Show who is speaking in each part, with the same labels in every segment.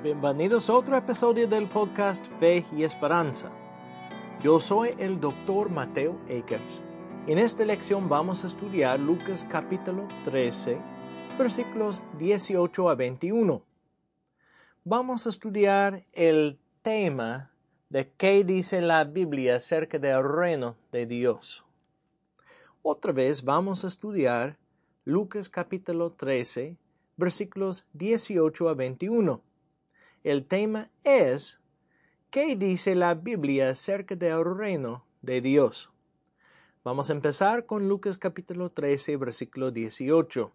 Speaker 1: Bienvenidos a otro episodio del podcast Fe y Esperanza. Yo soy el Dr. Mateo Akers. En esta lección vamos a estudiar Lucas capítulo 13, versículos 18 a 21. Vamos a estudiar el tema de qué dice la Biblia acerca del reino de Dios. Otra vez vamos a estudiar Lucas capítulo 13, versículos 18 a 21. El tema es, ¿qué dice la Biblia acerca del reino de Dios? Vamos a empezar con Lucas capítulo 13, versículo 18.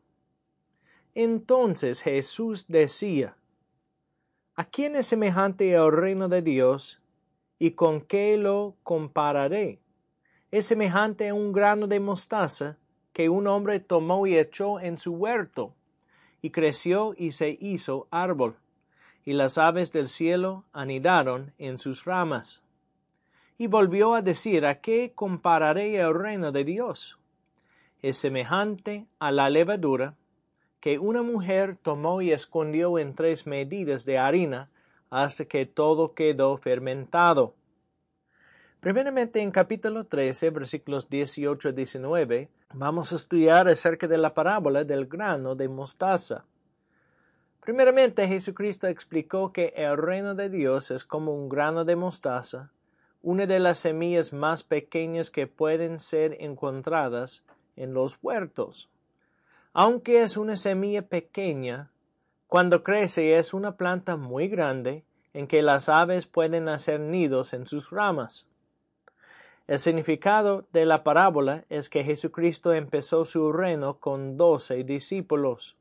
Speaker 1: Entonces Jesús decía, ¿a quién es semejante el reino de Dios y con qué lo compararé? Es semejante a un grano de mostaza que un hombre tomó y echó en su huerto, y creció y se hizo árbol. Y las aves del cielo anidaron en sus ramas. Y volvió a decir, ¿a qué compararé el reino de Dios? Es semejante a la levadura que una mujer tomó y escondió en 3 medidas de harina hasta que todo quedó fermentado. Primeramente en capítulo 13, versículos 18 a 19, vamos a estudiar acerca de la parábola del grano de mostaza. Primeramente, Jesucristo explicó que el reino de Dios es como un grano de mostaza, una de las semillas más pequeñas que pueden ser encontradas en los huertos. Aunque es una semilla pequeña, cuando crece es una planta muy grande en que las aves pueden hacer nidos en sus ramas. El significado de la parábola es que Jesucristo empezó su reino con 12 discípulos.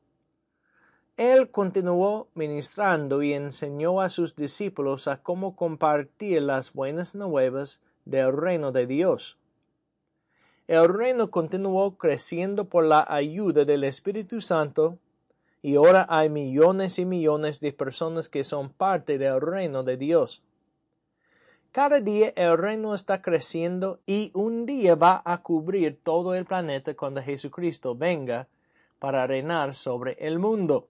Speaker 1: Él continuó ministrando y enseñó a sus discípulos a cómo compartir las buenas nuevas del reino de Dios. El reino continuó creciendo por la ayuda del Espíritu Santo y ahora hay millones y millones de personas que son parte del reino de Dios. Cada día el reino está creciendo y un día va a cubrir todo el planeta cuando Jesucristo venga para reinar sobre el mundo.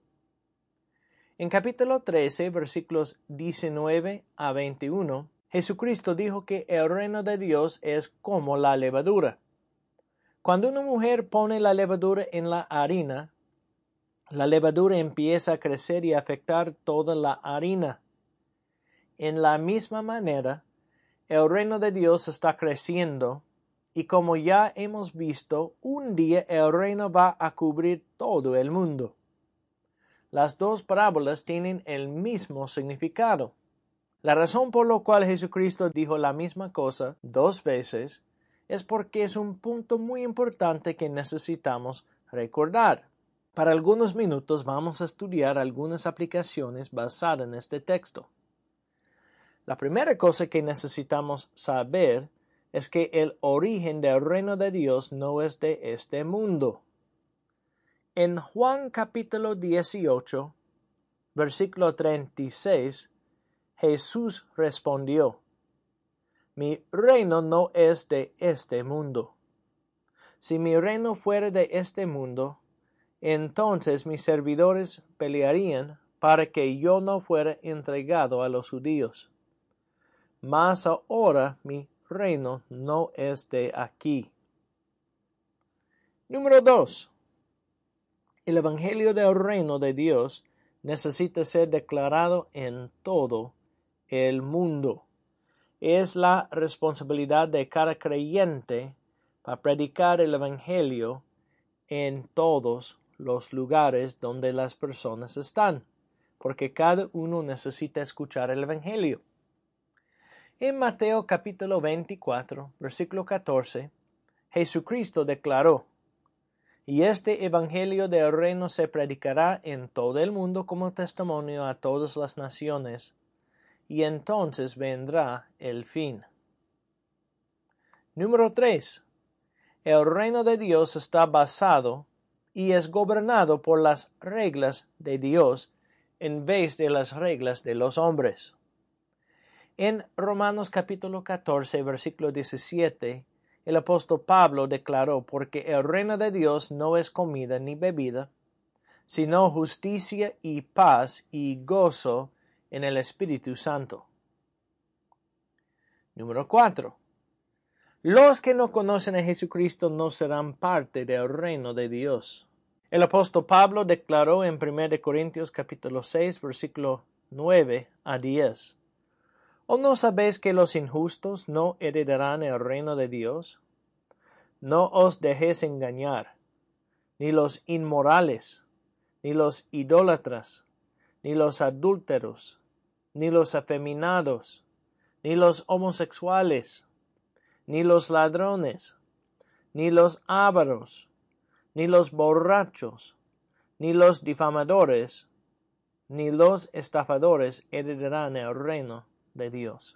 Speaker 1: En capítulo 13, versículos 19 a 21, Jesucristo dijo que el reino de Dios es como la levadura. Cuando una mujer pone la levadura en la harina, la levadura empieza a crecer y afectar toda la harina. En la misma manera, el reino de Dios está creciendo y como ya hemos visto, un día el reino va a cubrir todo el mundo. Las dos parábolas tienen el mismo significado. La razón por la cual Jesucristo dijo la misma cosa 2 veces es porque es un punto muy importante que necesitamos recordar. Para algunos minutos vamos a estudiar algunas aplicaciones basadas en este texto. La primera cosa que necesitamos saber es que el origen del reino de Dios no es de este mundo. En Juan capítulo 18, versículo 36, Jesús respondió, Mi reino no es de este mundo. Si mi reino fuera de este mundo, entonces mis servidores pelearían para que yo no fuera entregado a los judíos. Mas ahora mi reino no es de aquí. Número 2. El Evangelio del Reino de Dios necesita ser declarado en todo el mundo. Es la responsabilidad de cada creyente para predicar el Evangelio en todos los lugares donde las personas están, porque cada uno necesita escuchar el Evangelio. En Mateo capítulo 24, versículo 14, Jesucristo declaró, Y este evangelio del reino se predicará en todo el mundo como testimonio a todas las naciones, y entonces vendrá el fin. Número 3. El reino de Dios está basado y es gobernado por las reglas de Dios en vez de las reglas de los hombres. En Romanos capítulo 14, versículo 17, el apóstol Pablo declaró, porque el reino de Dios no es comida ni bebida, sino justicia y paz y gozo en el Espíritu Santo. Número 4. Los que no conocen a Jesucristo no serán parte del reino de Dios. El apóstol Pablo declaró en 1 Corintios capítulo 6, versículo 9 a 10. ¿O no sabéis que los injustos no heredarán el reino de Dios? No os dejéis engañar, ni los inmorales, ni los idólatras, ni los adúlteros, ni los afeminados, ni los homosexuales, ni los ladrones, ni los ávaros, ni los borrachos, ni los difamadores, ni los estafadores heredarán el reino de Dios.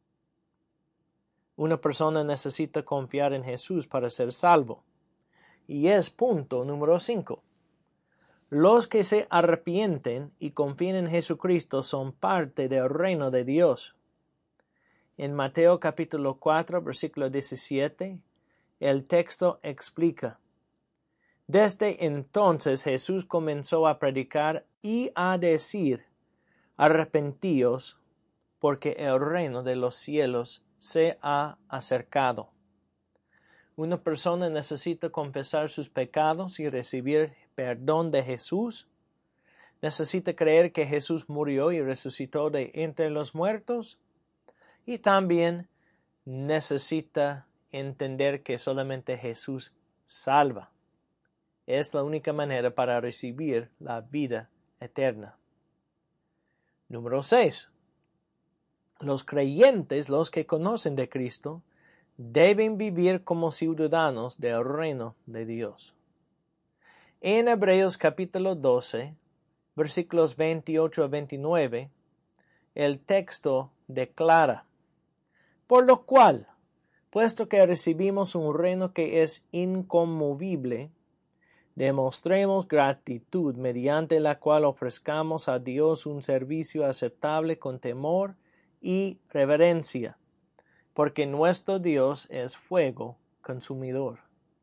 Speaker 1: Una persona necesita confiar en Jesús para ser salvo. Y es punto número 5. Los que se arrepienten y confían en Jesucristo son parte del reino de Dios. En Mateo capítulo 4, versículo 17, el texto explica: Desde entonces Jesús comenzó a predicar y a decir: Arrepentíos, porque el reino de los cielos se ha acercado. Una persona necesita confesar sus pecados y recibir perdón de Jesús. Necesita creer que Jesús murió y resucitó de entre los muertos. Y también necesita entender que solamente Jesús salva. Es la única manera para recibir la vida eterna. Número 6. Los creyentes, los que conocen de Cristo, deben vivir como ciudadanos del reino de Dios. En Hebreos capítulo 12, versículos 28 a 29, el texto declara: Por lo cual, puesto que recibimos un reino que es inconmovible, demostremos gratitud mediante la cual ofrezcamos a Dios un servicio aceptable con temor y reverencia, porque nuestro Dios es fuego consumidor.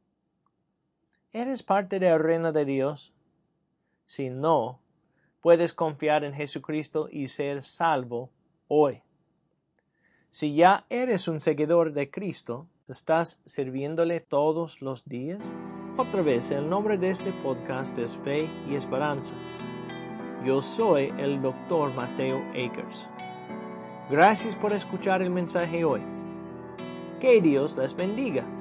Speaker 1: ¿Eres parte del reino de Dios? Si no, puedes confiar en Jesucristo y ser salvo hoy. Si ya eres un seguidor de Cristo, ¿estás sirviéndole todos los días? Otra vez, el nombre de este podcast es Fe y Esperanza. Yo soy el Dr. Mateo Akers. Gracias por escuchar el mensaje hoy. Que Dios les bendiga.